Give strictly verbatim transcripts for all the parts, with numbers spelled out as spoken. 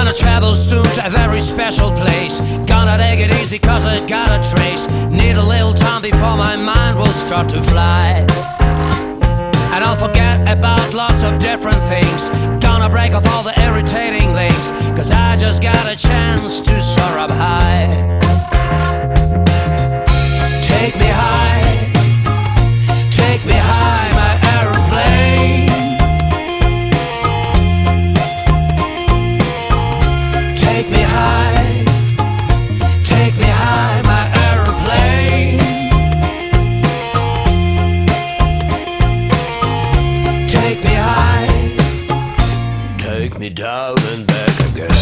gonna travel soon to a very special place. Gonna take it easy cause I got a trace. Need a little time before my mind will start to fly. And I'll forget about lots of different things. Gonna break off all the irritating links, cause I just got a chance to soar up high. Take me high, take me high, my aeroplane. Take me high, take me high, my aeroplane. Take me high, take me down and back again.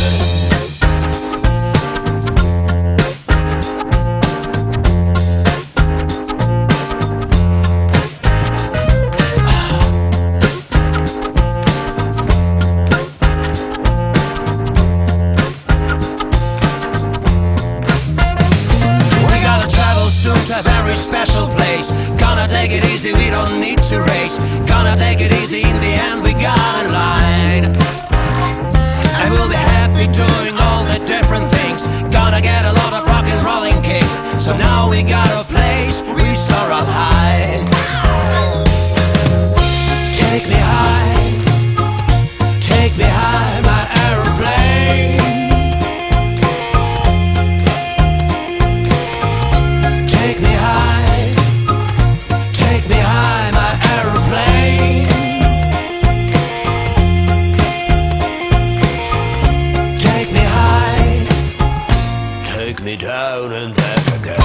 To a very special place. Gonna take it easy, we don't need to race. Gonna take it easy, in the end we got in line. And we'll be happy doing all the different things. Gonna get a lot of rock and rolling kicks. So now we got a place, we soar up high. Take me high, take me high, my aeroplane. Take me high, take me high, my aeroplane. Take me high, take me down and back again.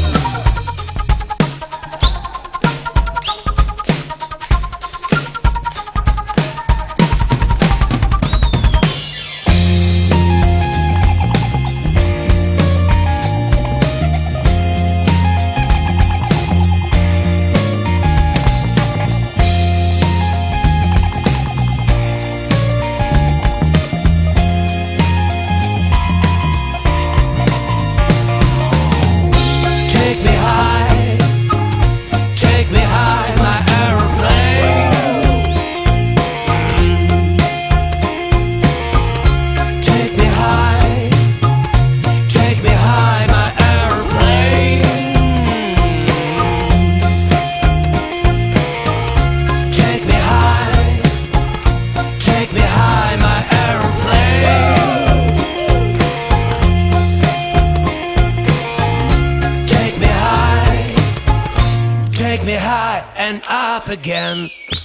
Take me high, take me high, my aeroplane. Take me high, take me high, my aeroplane. Take me high, take me high, my aeroplane. Take me high and up again.